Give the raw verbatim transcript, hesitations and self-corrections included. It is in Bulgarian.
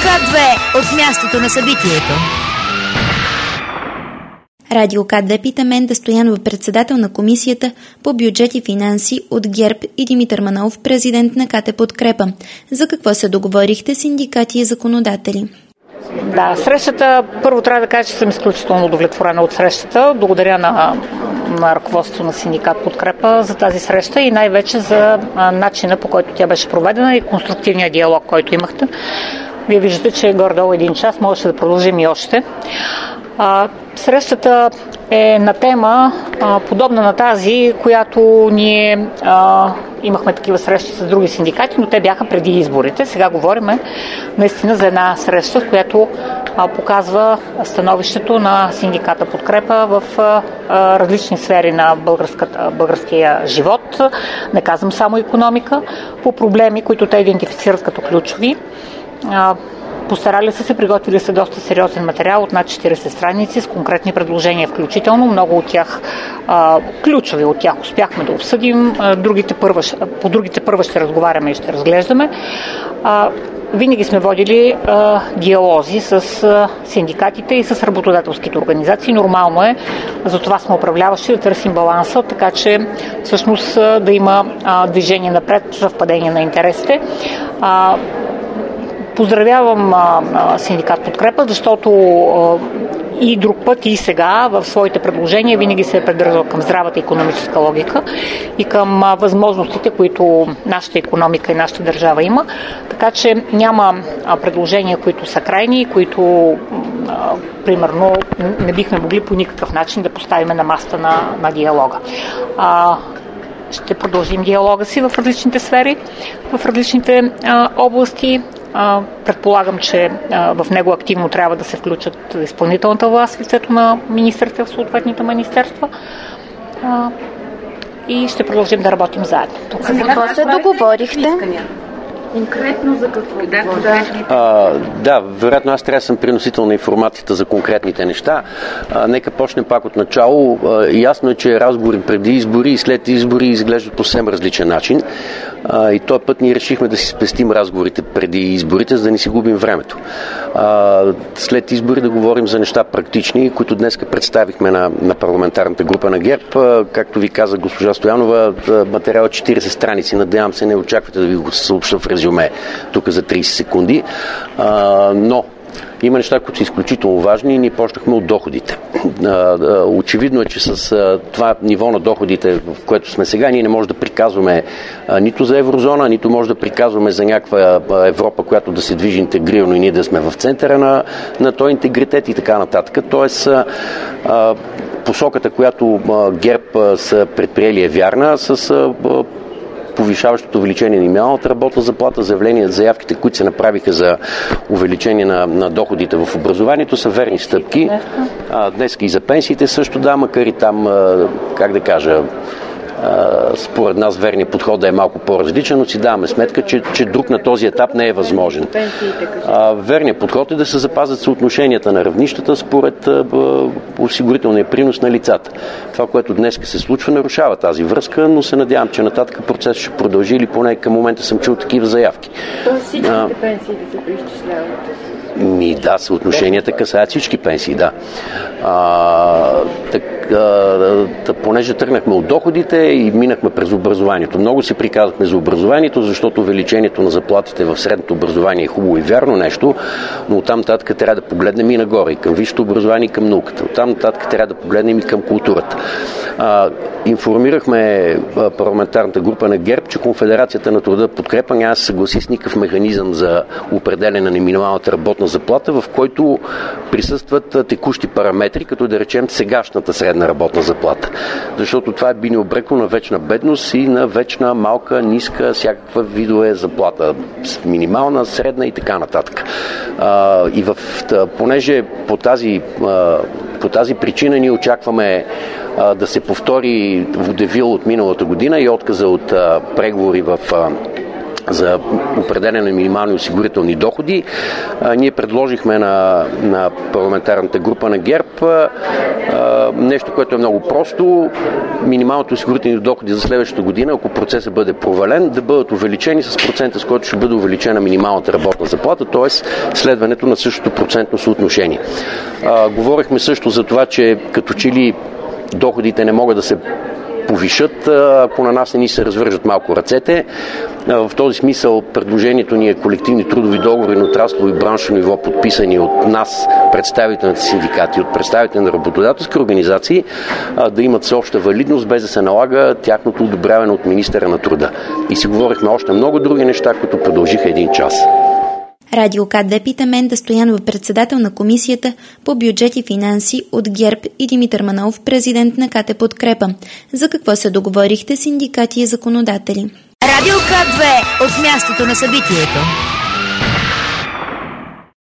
К две от мястото на събитието. Радио К две пита Менда Стоянова, председател на комисията по бюджет и финанси от ГЕРБ, и Димитър Манолов, президент на КТ Подкрепа. За какво се договорихте синдикати и законодатели? Да, срещата, първо трябва да кажа, че съм изключително удовлетворена от срещата. Благодаря на, на ръководството на синдикат Подкрепа за тази среща и най-вече за а, начина, по който тя беше проведена и конструктивния диалог, който имахте. Вие виждате, че горе-долу един час можеше да продължим и още. А, срещата е на тема а, подобна на тази, която ние а, имахме такива срещи с други синдикати, но те бяха преди изборите. Сега говорим наистина за една среща, в която а, показва становището на синдиката Подкрепа в а, различни сфери на българския живот. Не казвам само икономика, по проблеми, които те идентифицират като ключови. А, Постарали са се, приготвили са доста сериозен материал от над четирийсет страници с конкретни предложения включително. Много от тях, а, ключови от тях успяхме да обсъдим. А, другите първа, по другите първа ще разговаряме и ще разглеждаме. А, винаги сме водили а, диалози с а, синдикатите и с работодателските организации. Нормално е, затова сме управляващи, да търсим баланса, така че всъщност а, да има а, движение напред, съвпадение на интересите. А, Поздравявам а, а, синдикат Подкрепа, защото а, и друг път, и сега в своите предложения винаги се е придържал към здравата икономическа логика и към а, възможностите, които нашата икономика и нашата държава има. Така че няма а, предложения, които са крайни и които а, примерно не бихме могли по никакъв начин да поставим на масата на, на диалога. А, ще продължим диалога си в различните сфери, в различните а, области. Предполагам, че в него активно трябва да се включат изпълнителната власт в лицето на министрите в съответните министерства и ще продължим да работим заедно. За какво се договорихте? Конкретно за какво? Да, а, да, вероятно аз трябва да съм приносител на информацията за конкретните неща. А, нека почнем пак от начало. А, ясно е, че разговори преди избори и след избори изглеждат по съвсем различен начин. А, и този път ние решихме да си спестим разговорите преди изборите, за да не си губим времето. А, след избори да говорим за неща практични, които днес представихме на, на парламентарната група на ГЕРБ. А, както ви каза госпожа Стоянова, материал четирийсет страници. Надявам се, не очаквате да ви го съобща в резюме тук за трийсет секунди. А, но има неща, които са изключително важни и ние почнахме от доходите. Очевидно е, че с това ниво на доходите, в което сме сега, ние не можем да приказваме нито за еврозона, нито може да приказваме за някаква Европа, която да се движи интегрирано и ние да сме в центъра на, на този интегритет и така нататък. Тоест, посоката, която ГЕРБ са предприели е вярна, с повишаващото увеличение на минималната работна заплата, заявления, заявките, които се направиха за увеличение на, на доходите в образованието, са верни стъпки. А, днес и за пенсиите също да, макар и там, а, как да кажа, според нас верният подход да е малко по-различен, но си даваме сметка, че, че друг на този етап не е възможен. Верният подход е да се запазят съотношенията на равнищата според осигурителния принос на лицата. Това, което днес се случва, нарушава тази връзка, но се надявам, че нататък процесът ще продължи или поне към момента съм чул такива заявки. Тоест всичките а... пенсии да се преизчисляват? Ми, да, съотношенията касаят всички пенсии, да. А, так, а, да, понеже тръгнахме от доходите и минахме през образованието. Много се приказахме за образованието, защото увеличението на заплатите в средното образование е хубаво и вярно нещо, но оттам нататък трябва да погледнем и нагоре, и към висшето образование, и към науката. Оттам нататък трябва да погледнем и към културата. А, информирахме парламентарната група на ГЕРБ, че Конфедерацията на труда Подкрепа няма да се съгласи с никакъв механизъм за определяне на минималната работна заплата, в който присъстват текущи параметри, като да речем сегашната средна работна заплата. Защото това би ни обрекло на вечна бедност и на вечна малка, ниска, всякаква видове заплата. Минимална, средна и така нататък. А, и в, понеже по тази, по тази причина ние очакваме а, да се повтори водевил от миналата година и отказа от а, преговори в а, за определене на минимални осигурителни доходи. А, ние предложихме на, на парламентарната група на ГЕРБ а, нещо, което е много просто. Минималните осигурителни доходи за следващата година, ако процесът бъде провален, да бъдат увеличени с процента, с който ще бъде увеличена минималната работна заплата, т.е. следването на същото процентно съотношение. А, говорихме също за това, че като че ли доходите не могат да се повишат, ако на нас не ни се развържат малко ръцете. В този смисъл предложението ни е колективни трудови договори на отраслово и браншово ниво, подписани от нас, представителните синдикати, от представителите на работодателски организации, да имат всеобща валидност, без да се налага тяхното одобряване от министъра на труда. И си говорихме още много други неща, които продължиха един час. Радио К две пита Менда Стоянова, председател на комисията по бюджет и финанси от ГЕРБ, и Димитър Манолов, президент на КТ Подкрепа. За какво се договорихте синдикати и законодатели? Радио К две от мястото на събитието.